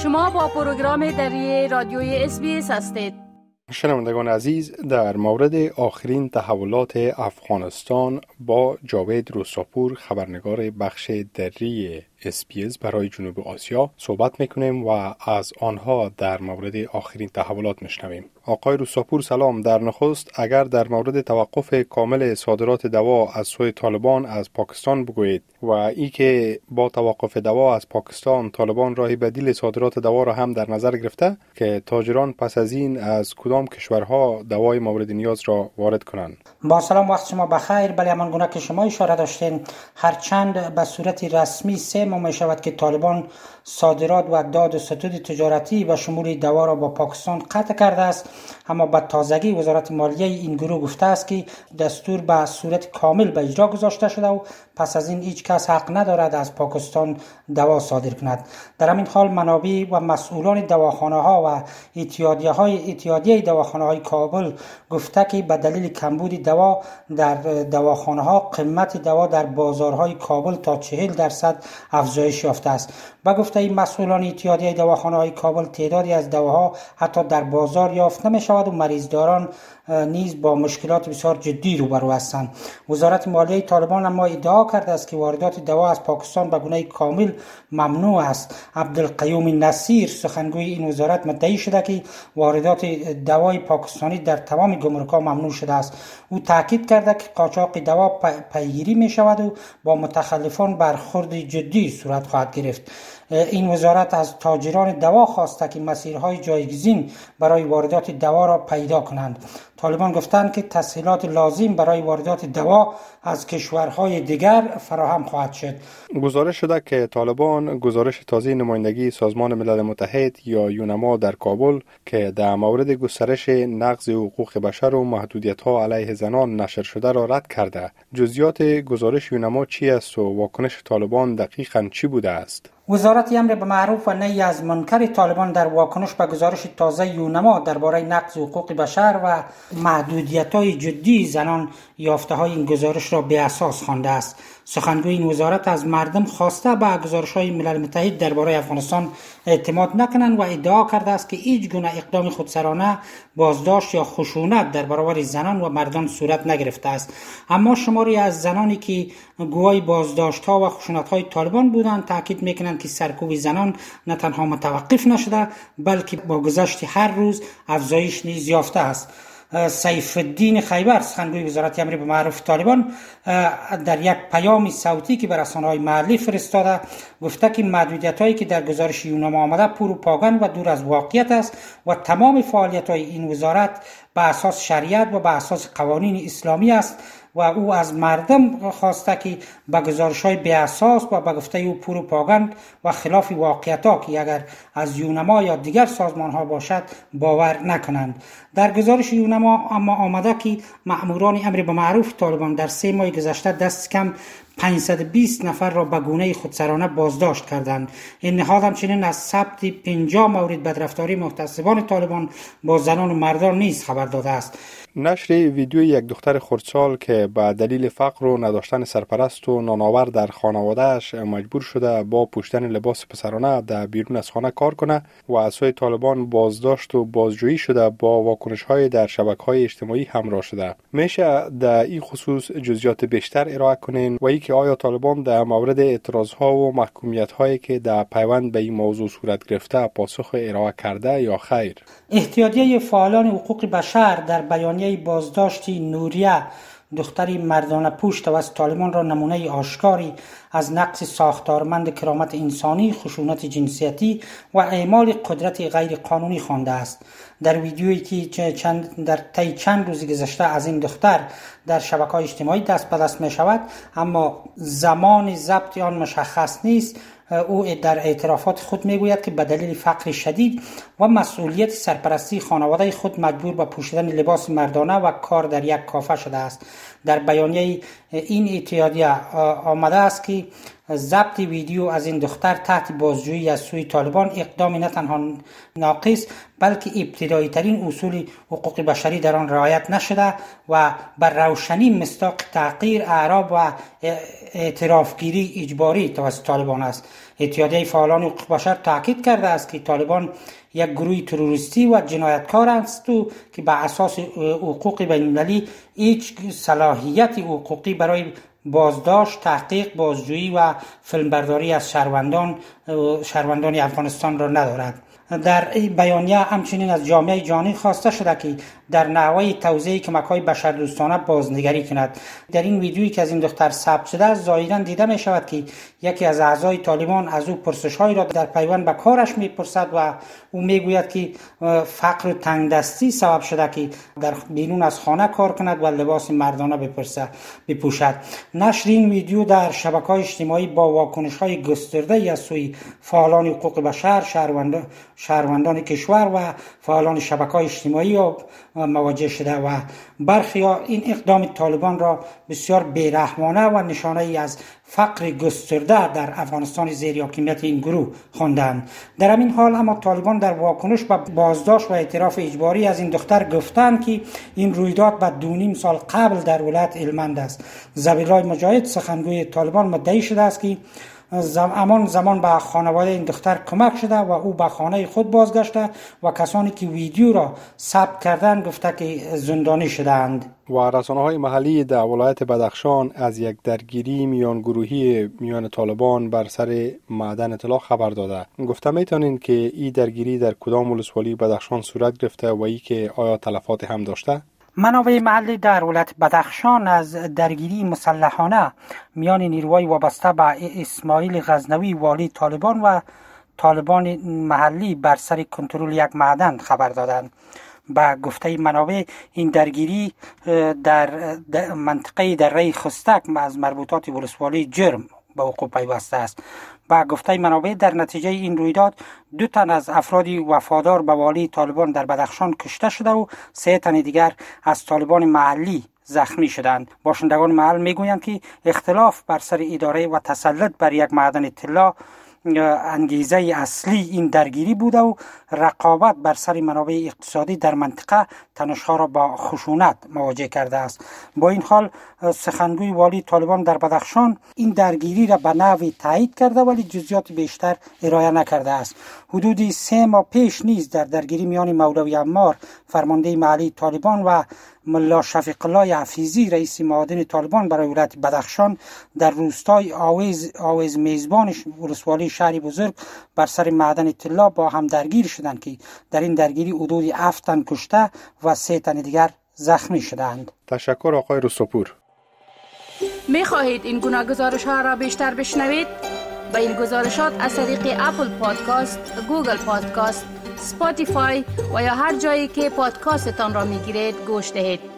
شما با پروگرام دری رادیوی SBS هستید. شنوندگان عزیز، در مورد آخرین تحولات افغانستان با جاوید روستاپور، خبرنگار بخش دری SBS برای جنوب آسیا صحبت میکنیم و از آنها در مورد آخرین تحولات میشنویم. آقای روستاپور سلام. در نخست اگر در مورد توقف کامل صادرات دوا از سوی طالبان از پاکستان بگویید و ای که با توقف دوا از پاکستان طالبان راه بدیل صادرات دوا را هم در نظر گرفته که تاجران پس از این از کدام کشورها دوای مورد نیاز را وارد کنند. با سلام، وقت شما بخیر. بله، همان گونه که شما اشاره داشتین، هرچند به صورت رسمی 3 ماه می شود که طالبان صادرات و داد ستود تجارتی و شمول دوا را با پاکستان قطع کرده است، اما به تازگی وزارت مالیه این گروه گفته است که دستور به صورت کامل به اجرا گذاشته شده و پس از این هیچ کس حق ندارد از پاکستان دوا صادر کند. در همین حال منابع و مسئولان دواخانه ها و اتحادیه دواخانه های کابل گفته که به دلیل کمبود دوا در دواخانه ها قیمت دوا در بازارهای کابل تا 40% افزایش یافته است. با گفته این مسئولان اتحادیه دواخانه های کابل، تعدادی از دواها حتی در بازار یافت نمی شود و مریضداران نیز با مشکلات بسیار جدی روبرو هستند. وزارت مالیه طالبان اما ادعا کرده است که واردات دوا از پاکستان به گونه کامل ممنوع است. عبدالقیوم نصیر، سخنگوی این وزارت، مدعی شده که واردات دوای پاکستانی در تمام گمرک‌ها ممنوع شده است. او تاکید کرده که قاچاق دوا پیگیری می شود و با متخلفان برخورد جدی صورت خواهد گرفت. این وزارت از تاجران دوا خواسته که مسیرهای جایگزین برای واردات دوا را پیدا کنند. طالبان گفتند که تسهیلات لازم برای واردات دوا از کشورهای دیگر فراهم خواهد شد. گزارش شده که طالبان گزارش تازه نمایندگی سازمان ملل متحد یا یونما در کابل که در مورد گسترش نقض حقوق بشر و محدودیت‌ها علیه زنان نشر شده را رد کرده. جزئیات گزارش یونما چی است و واکنش طالبان دقیقاً چی بوده است؟ وزارت امر به معروف و نهی از منکر طالبان در واکنش به گزارش تازه یونما درباره نقض حقوق بشر و محدودیت‌های جدی زنان یافته‌های این گزارش را بی‌اساس خوانده است. سخنگوی این وزارت از مردم خواسته به گزارش‌های ملل متحد درباره افغانستان اعتماد نکنند و ادعا کرده است که هیچ گونه اقدام خودسرانه، بازداشت یا خشونت در برابر زنان و مردان صورت نگرفته است. اما شماری از زنانی که گواه بازداشت‌ها و خشونت‌های طالبان بودند تاکید می‌کنند که سرکوب زنان نه تنها متوقف نشده بلکه با گذشت هر روز افزایش نیز یافته است. سیف الدین خیبر، سخنگوی وزارت امر به معروف طالبان، در یک پیام صوتی که به رسانه‌های محلی فرستاده گفته که محدودیت‌هایی که در گزارش یونما آمده پروپاگاند و دور از واقعیت است و تمام فعالیت‌های این وزارت به اساس شریعت و به اساس قوانین اسلامی است و او از مردم خواسته که به گزارش‌های بی‌اساس و به گفته او پروپاگاند و خلاف واقعیت‌ها که اگر از یونما یا دیگر سازمان‌ها باشد باور نکنند. در گزارش یونما اما آمده که مأموران امر به معروف طالبان در 3 ماه گذشته دست کم 520 نفر را به گونه خودسرانه بازداشت کردند. این نهاد همچنین از ثبت 50 مورد بدرفتاری محتسبان طالبان با زنان و مردان نیز خبر داده است. نشر ویدیوی یک دختر خردسال که به دلیل فقر و نداشتن سرپرست و نانآور در خانواده‌اش مجبور شده با پوشیدن لباس پسرانه در بیرون از خانه کار کنه و از سوی طالبان بازداشت و بازجویی شده با واکنش‌های در شبکه‌های اجتماعی همراه شده. میشه در این خصوص جزئیات بیشتر ارائه کنین و اینکه آیا طالبان در مورد اعتراض‌ها و محکومیت‌هایی که در پیوند به این موضوع صورت گرفته پاسخ ارائه کرده یا خیر؟ اتحادیه فعالان حقوق بشر در بیانیه بازداشت نوریه، دختری مردانه پوش توسط طالبان را نمونه آشکاری از نقض ساختارمند کرامت انسانی، خشونت جنسیتی و اعمال قدرت غیر قانونی خوانده است. در ویدیویی که در طی چند روز گذشته از این دختر در شبکه‌های اجتماعی دست به دست می شود، اما زمان ضبط آن مشخص نیست، او در اعترافات خود میگوید که به دلیل فقر شدید و مسئولیت سرپرستی خانواده خود مجبور به پوشیدن لباس مردانه و کار در یک کافه شده است. در بیانیه این اتحادیه آمده است که ضبط ویدیو از این دختر تحت بازجویی از سوی طالبان اقدام نه تنها ناقص بلکه ابتدایی ترین اصول حقوق بشری در آن رعایت نشده و بر روشنی مصداق تحقیر اعراب و اعترافگیری اجباری توسط طالبان است. اتحادیه فعالان حقوق بشر تاکید کرده است که طالبان یک گروه تروریستی و جنایتکار است و که بر اساس حقوق بین‌المللی هیچ صلاحیت حقوقی برای بازداشت، تحقیق، بازجویی و فیلمبرداری از شهروندان افغانستان را ندارد. در بیانیه همچنین از جامعه جهانی خواسته شده که در نحوه توزیع کمک‌های بشردوستانه بازنگری کند. در این ویدیویی که از این دختر ثبت شده است ظاهراً دیده می شود که یکی از اعضای طالبان از او پرسش‌هایی را در پیوند به کارش می‌پرسد و او میگوید که فقر و تنگدستی سبب شده که در بیرون از خانه کار کند و لباس مردانه بپوشد. نشر این ویدیو در شبکه‌های اجتماعی با واکنش‌های گسترده‌ای از سوی فعالان حقوق بشر، شهروندان کشور و فعالان شبکه‌های اجتماعی مواجه شده و برخی این اقدام طالبان را بسیار بی‌رحمانه و نشانه‌ای از فقر گسترده در افغانستان زیر حاکمیت این گروه خواندند. در همین حال اما طالبان در واکنش به بازداشت و اعتراف اجباری از این دختر گفتند که این رویداد بعد 2.5 سال قبل در ولایت هلمند است. ذبیح‌الله مجاهد سخنگوی طالبان مدعی شده است که همان زمان به خانواده این دختر کمک شده و او به خانه خود بازگشته و کسانی که ویدیو را ثبت کردند گفته که زندانی شدند. و رسانه‌های محلی در ولایت بدخشان از یک درگیری میان گروهی میان طالبان بر سر معدن اطلاع خبر داده. گفته میتونین که این درگیری در کدام ولسوالی بدخشان صورت گرفته و ای که آیا تلفات هم داشته؟ منابع محلی در ولایت بدخشان از درگیری مسلحانه میان نیروهای وابسته به اسماعیل غزنوی والی طالبان و طالبان محلی بر سر کنترل یک معدن خبر دادند. با گفته منابع این درگیری در منطقه دره خستک از مربوطات ولسوالی جرم به وقوع پیوسته است. با گفته منابع در نتیجه این رویداد 2 تن از افراد وفادار به والی طالبان در بدخشان کشته شده و 3 تن دیگر از طالبان محلی زخمی شدند. باشندگان محل میگویند که اختلاف بر سر اداره و تسلط بر یک معدن طلا انگیزه اصلی این درگیری بوده و رقابت بر سر منابع اقتصادی در منطقه تنش‌ها را با خشونت مواجه کرده است. با این حال سخنگوی والی طالبان در بدخشان این درگیری را به نحوی تایید کرده ولی جزئیات بیشتر ارائه نکرده است. حدود 3 ماه پیش نیز در درگیری میان مولوی عمار فرمانده محلی طالبان و ملا شفیق الله حفیظی رئیس معاون طالبان برای ولایت بدخشان در روستای آویز میزبان ولسوالی شهر بزرگ بر سر معدن طلا با هم درگیر شدند که در این درگیری حدود 7 تن کشته و 3 تن دیگر زخمی شدند. تشکر آقای رستاپور. می خواهید این گناه گزارش ها را بیشتر بشنوید؟ با این گزارشات از طریق اپل پادکاست، گوگل پادکاست، اسپاتیفای و یا هر جایی که پادکاستتان را می گیرید گوش دهید.